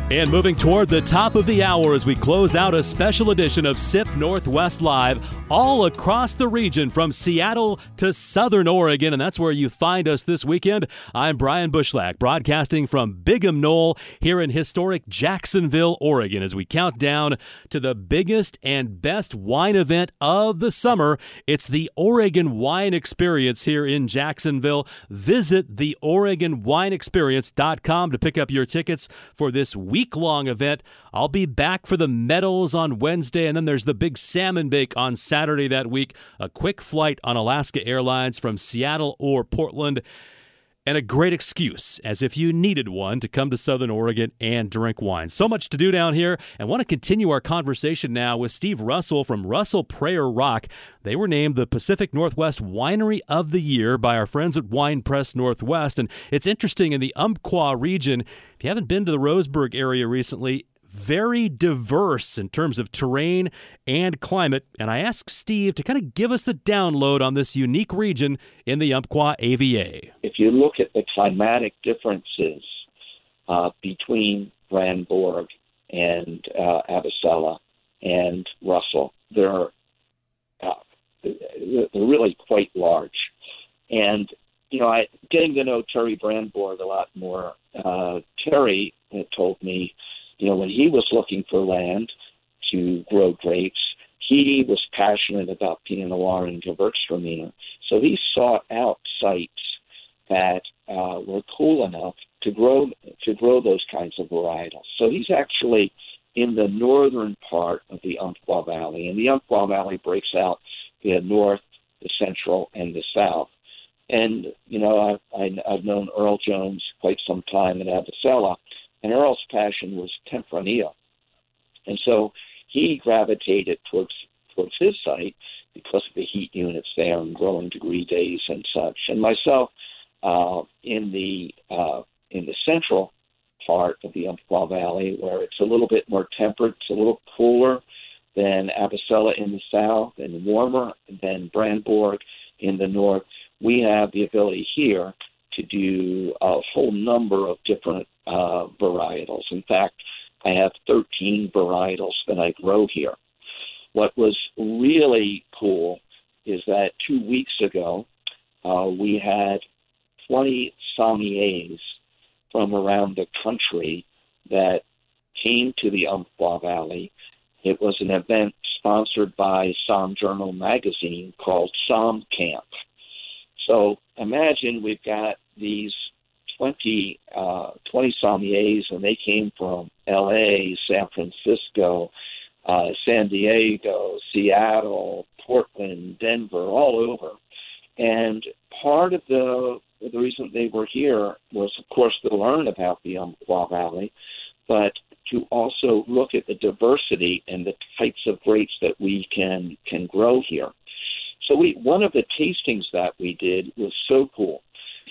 And moving toward the top of the hour as we close out a special edition of SIP Northwest Live, all across the region from Seattle to Southern Oregon, and that's where you find us this weekend. I'm Brian Bushlack, broadcasting from Bigham Knoll here in historic Jacksonville, Oregon, as we count down to the biggest and best wine event of the summer. It's the Oregon Wine Experience here in Jacksonville. Visit theoregonwineexperience.com to pick up your tickets for this week-long event. I'll be back for the medals on Wednesday, and then there's the big salmon bake on Saturday that week, a quick flight on Alaska Airlines from Seattle or Portland, and a great excuse, as if you needed one, to come to Southern Oregon and drink wine. So much to do down here, and want to continue our conversation now with Steve Russell from Russell Prayer Rock. They were named the Pacific Northwest Winery of the Year by our friends at Wine Press Northwest, and it's interesting, in the Umpqua region, if you haven't been to the Roseburg area recently, very diverse in terms of terrain and climate. And I asked Steve to kind of give us the download on this unique region in the Umpqua AVA. If you look at the climatic differences between Brandebourg and Avicella and Russell, they're really quite large. And, getting to know Terry Brandebourg a lot more, Terry had told me, when he was looking for land to grow grapes, he was passionate about Pinot Noir and Gewürztraminer. So he sought out sites that were cool enough to grow those kinds of varietals. So he's actually in the northern part of the Umpqua Valley, and the Umpqua Valley breaks out the north, the central, and the south. And, I've known Earl Jones quite some time at Avicella, and Earl's passion was Tempranillo. And so he gravitated towards his site because of the heat units there and growing degree days and such. And myself, in the central part of the Umpqua Valley, where it's a little bit more temperate, it's a little cooler than Avicella in the south and warmer than Brandebourg in the north, we have the ability here to do a whole number of different varietals. In fact, I have 13 varietals that I grow here. What was really cool is that 2 weeks ago, we had 20 sommeliers from around the country that came to the Umpqua Valley. It was an event sponsored by Somm Journal magazine called Somm Camp. So imagine we've got these 20 sommeliers, and they came from L.A., San Francisco, San Diego, Seattle, Portland, Denver, all over. And part of the reason they were here was, of course, to learn about the Umpqua Valley, but to also look at the diversity and the types of grapes that we can grow here. So one of the tastings that we did was so cool.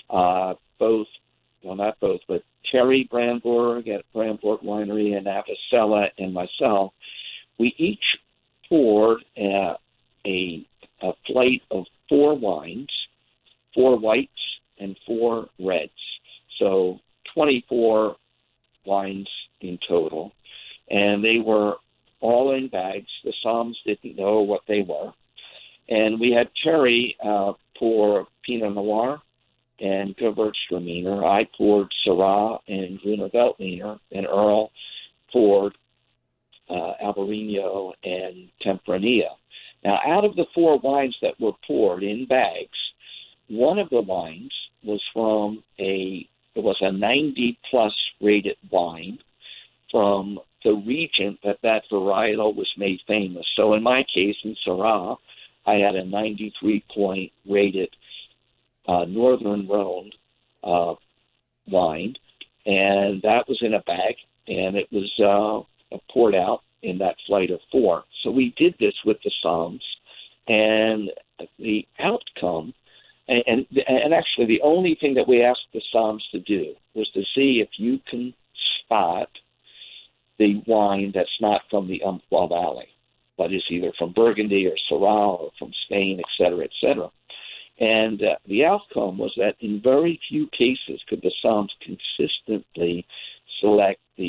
But Terry Brandebourg at Brandebourg Winery and Avicella and myself, we each poured a flight of 4 wines, 4 whites and 4 reds. So 24 wines in total. And they were all in bags. The somms didn't know what they were. And we had Terry pour Pinot Noir and Gewürztraminer. I poured Syrah and Gruner Veltliner, and Earl poured Albarino and Tempranillo. Now, out of the 4 wines that were poured in bags, one of the wines was from a 90-plus rated wine from the region that varietal was made famous. So in my case, in Syrah, I had a 93-point rated Northern Rhone wine, and that was in a bag, and it was poured out in that flight of 4. So we did this with the somms, and the outcome, and actually the only thing that we asked the somms to do was to see if you can spot the wine that's not from the Umpqua Valley, but is either from Burgundy or Syrah or from Spain, et cetera, et cetera. And the outcome was that in very few cases could the somms consistently select the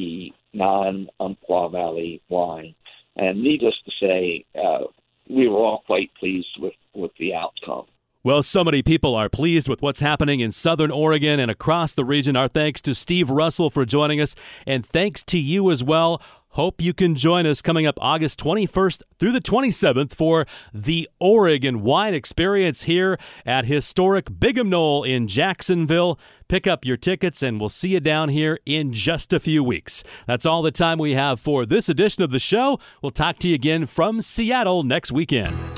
non-Umpqua Valley wine. And needless to say, we were all quite pleased with the outcome. Well, so many people are pleased with what's happening in Southern Oregon and across the region. Our thanks to Steve Russell for joining us, and thanks to you as well. Hope you can join us coming up August 21st through the 27th for the Oregon Wine Experience here at historic Bigham Knoll in Jacksonville. Pick up your tickets, and we'll see you down here in just a few weeks. That's all the time we have for this edition of the show. We'll talk to you again from Seattle next weekend.